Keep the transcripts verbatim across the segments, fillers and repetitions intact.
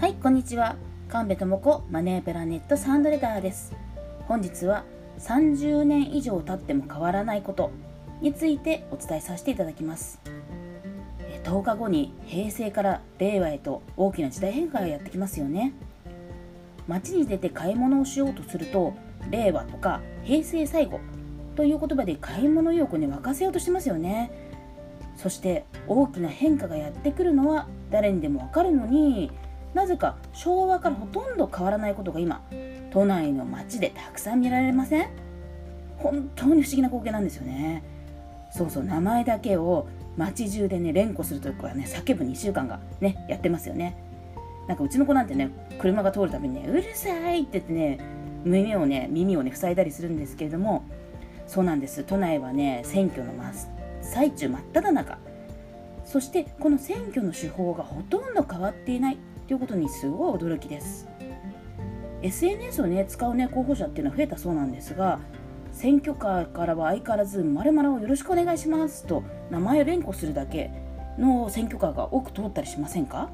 はい、こんにちは。神戸智子マネープラネットサウンドレターです。本日はさんじゅうねん以上経っても変わらないことについてお伝えさせていただきます。とおかごに平成から令和へと大きな時代変化がやってきますよね。街に出て買い物をしようとすると、令和とか平成最後という言葉で買い物意欲をね沸かせようとしてますよね。そして大きな変化がやってくるのは誰にでもわかるのに、なぜか昭和からほとんど変わらないことが今都内の街でたくさん見られません？本当に不思議な光景なんですよね。そうそう、名前だけを街中でね連呼するというかね、叫ぶにしゅうかんがねやってますよね。なんかうちの子なんてね、車が通るたびにねうるさいって言ってね耳をね耳をね塞いだりするんですけれども、そうなんです。都内はね選挙の真っ最中真っ只中、そしてこの選挙の手法がほとんど変わっていないということにすごい驚きです。 エスエヌエス をね使うね候補者っていうのは増えたそうなんですが、選挙カーからは相変わらず〇〇をよろしくお願いしますと名前を連呼するだけの選挙カーが多く通ったりしませんか？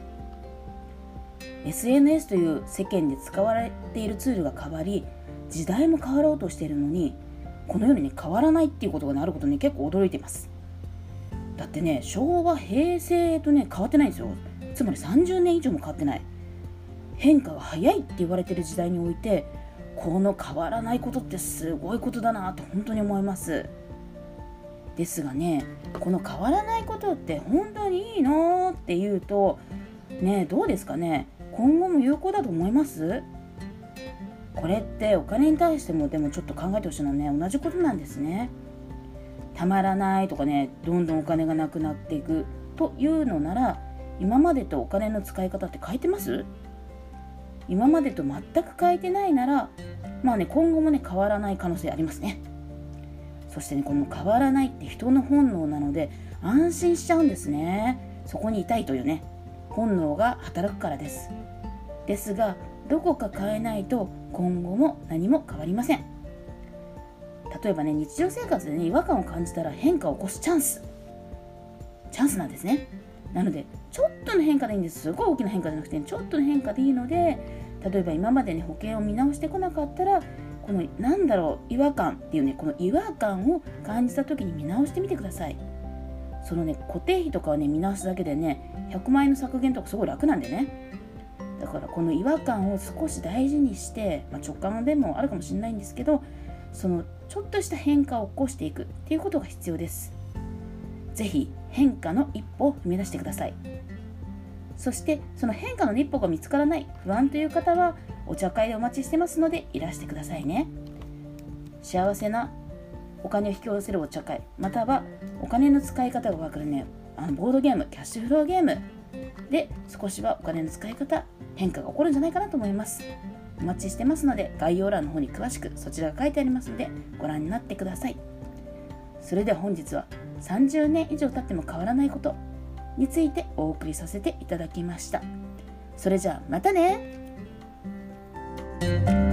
エスエヌエス という世間で使われているツールが変わり、時代も変わろうとしているのに、このように、ね、変わらないっていうことがあることに結構驚いています。だってね、昭和平成とね変わってないんですよ。つまりさんじゅうねん以上も変わってない。変化が早いって言われている時代において、この変わらないことってすごいことだなと本当に思います。ですがね、この変わらないことって本当にいいのって言うとね、どうですかね。今後も有効だと思います？これってお金に対してもでもちょっと考えてほしいのはね、同じことなんですね。たまらないとかね、どんどんお金がなくなっていくというのなら、今までとお金の使い方って変えてます？今までと全く変えてないなら、まあね、今後もね変わらない可能性ありますね。そしてね、この変わらないって人の本能なので安心しちゃうんですね。そこにいたいというね本能が働くからです。ですが、どこか変えないと今後も何も変わりません。例えばね、日常生活でね違和感を感じたら変化を起こすチャンスチャンスなんですね。なのでちょっとの変化でいいんです。すごい大きな変化じゃなくて、ちょっとの変化でいいので、例えば今までね保険を見直してこなかったら、このなんだろう違和感っていうね、この違和感を感じた時に見直してみてください。そのね固定費とかをね見直すだけでねひゃくまんえんの削減とかすごい楽なんでね。だからこの違和感を少し大事にして、まあ、直感でもあるかもしれないんですけど、そのちょっとした変化を起こしていくっていうことが必要です。ぜひ変化の一歩を踏み出してください。そしてその変化の一歩が見つからない不安という方は、お茶会でお待ちしてますのでいらしてくださいね。幸せなお金を引き寄せるお茶会、またはお金の使い方が分かるねあのボードゲーム、キャッシュフローゲームで少しはお金の使い方変化が起こるんじゃないかなと思います。お待ちしてますので、概要欄の方に詳しくそちらが書いてありますのでご覧になってください。それでは本日はさんじゅうねん以上経っても変わらないことについてお送りさせていただきました。それじゃあまたね。